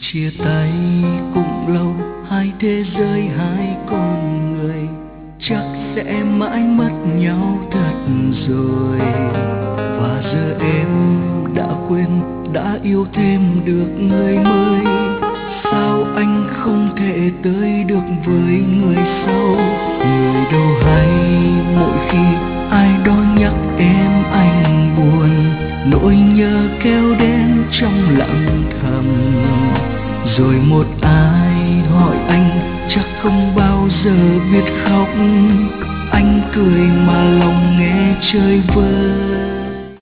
chia tay cũng lâu, hai thế giới hai con người chắc sẽ mãi mất nhau thật rồi. Và giờ em đã quên, đã yêu thêm được người mới. Sao anh không thể tới được với người sau? Người đâu hay mỗi khi ai đó nhắc em anh buồn, nỗi nhớ kéo đến trong lặng thầm. Rồi một ai hỏi anh chắc không bao giờ biết khóc. Anh cười mà lòng nghe chơi vơi.